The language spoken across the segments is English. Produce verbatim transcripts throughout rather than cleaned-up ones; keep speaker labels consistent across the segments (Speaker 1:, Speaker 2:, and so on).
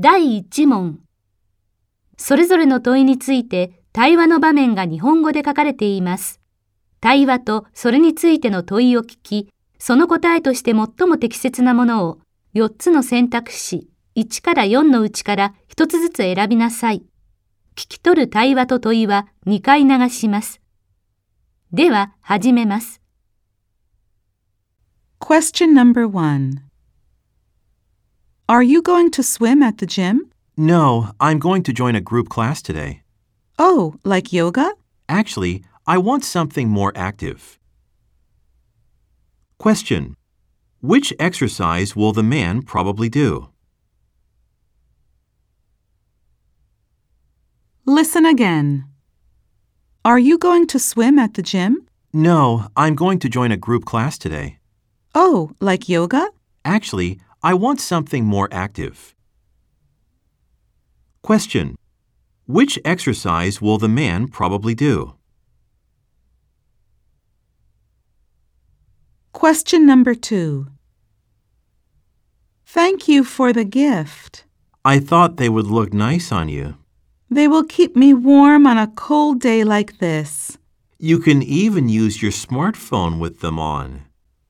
Speaker 1: だいいち問。それぞれの問いについて対話の場面が日本語で書かれています。対話とそれについての問いを聞き、その答えとして最も適切なものをよっつの選択肢いちからよんのうちからひとつずつ選びなさい。聞き取る対話と問いはにかい流します。では始めます。
Speaker 2: Question number one. Are you going to swim at the gym?
Speaker 3: No, I'm going to join a group class today.
Speaker 2: Oh, like yoga?
Speaker 3: Actually, I want something more active. Question. Which exercise will the man probably do?
Speaker 2: Listen again. Are you going to swim at the gym?
Speaker 3: No, I'm going to join a group class today.
Speaker 2: Oh, like yoga?
Speaker 3: Actually, I want something more active. Question. Which exercise will the man probably do?
Speaker 2: Question number two. Thank you for the gift.
Speaker 3: I thought they would look nice on you.
Speaker 2: They will keep me warm on a cold day like this.
Speaker 3: You can even use your smartphone with them on.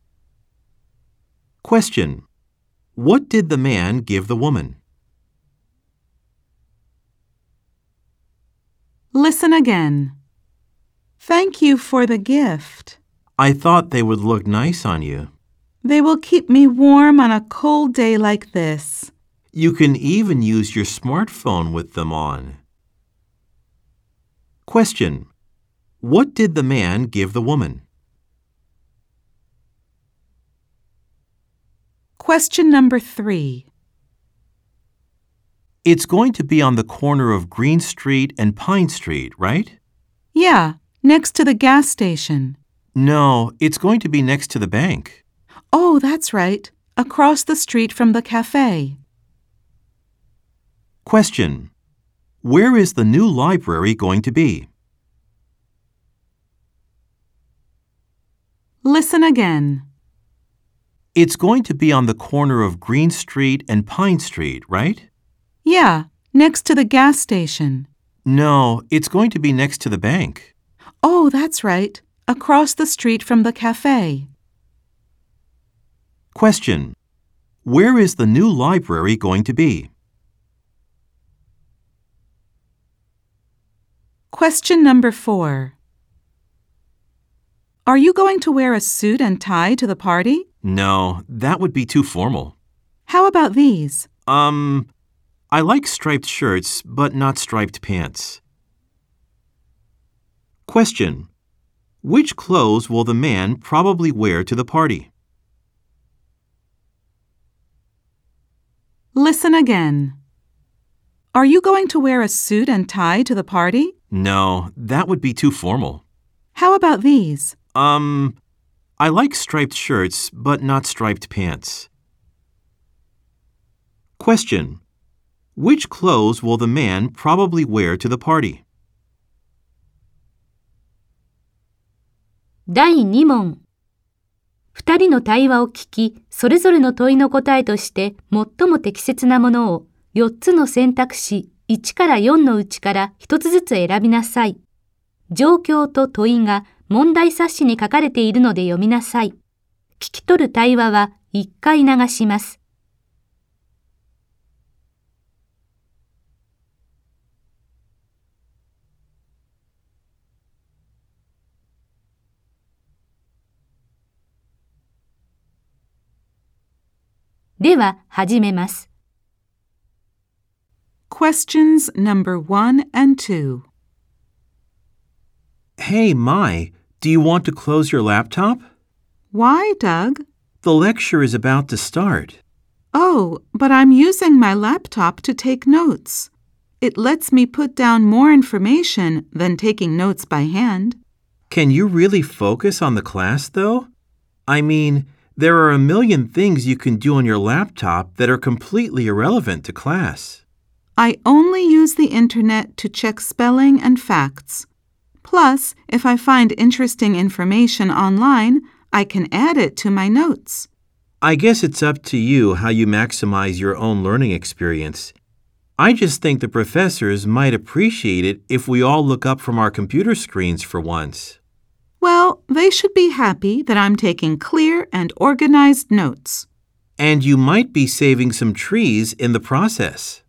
Speaker 3: Question. What did the man give the woman?
Speaker 2: Listen again. Thank you for the gift.
Speaker 3: I thought they would look nice on you.
Speaker 2: They will keep me warm on a cold day like this.
Speaker 3: You can even use your smartphone with them on. Question. What did the man give the woman?
Speaker 2: Question number three.
Speaker 3: It's going to be on the corner of Green Street and Pine Street, right?
Speaker 2: Yeah, next to the gas station.
Speaker 3: No, it's going to be next to the bank.
Speaker 2: Oh, that's right. Across the street from the cafe.
Speaker 3: Question. Where is the new library going to be?
Speaker 2: Listen again.
Speaker 3: It's going to be on the corner of Green Street and Pine Street, right?
Speaker 2: Yeah, next to the gas station.
Speaker 3: No, it's going to be next to the bank.
Speaker 2: Oh, that's right. Across the street from the cafe.
Speaker 3: Question. Where is the new library going to be?
Speaker 2: Question number four. Are you going to wear a suit and tie to the party?
Speaker 3: No, that would be too formal.
Speaker 2: How about these?
Speaker 3: Um, I like striped shirts, but not striped pants. Question. Which clothes will the man probably wear to the party?
Speaker 2: Listen again. Are you going to wear a suit and tie to the party?
Speaker 3: No, that would be too formal.
Speaker 2: How about these?
Speaker 3: Um, I like striped shirts, but not striped pants. Question. Which clothes will the man probably wear to the party?
Speaker 1: だいに問。二人の対話を聞き、それぞれの問いの答えとして最も適切なものをよっつの選択肢いちからよんのうちからひとつずつ選びなさい。状況と問いが問題冊子に書かれているので読みなさい。聞き取る対話はいっかい流します。では始めます。
Speaker 2: Questions number one and two.
Speaker 3: Hey, Mai, do you want to close your laptop?
Speaker 2: Why, Doug?
Speaker 3: The lecture is about to start.
Speaker 2: Oh, but I'm using my laptop to take notes. It lets me put down more information than taking notes by hand.
Speaker 3: Can you really focus on the class, though? I mean, there are a million things you can do on your laptop that are completely irrelevant to class.
Speaker 2: I only use the internet to check spelling and facts. Plus, if I find interesting information online, I can add it to my notes.
Speaker 3: I guess it's up to you how you maximize your own learning experience. I just think the professors might appreciate it if we all look up from our computer screens for once.
Speaker 2: Well, they should be happy that I'm taking clear and organized notes.
Speaker 3: And you might be saving some trees in the process.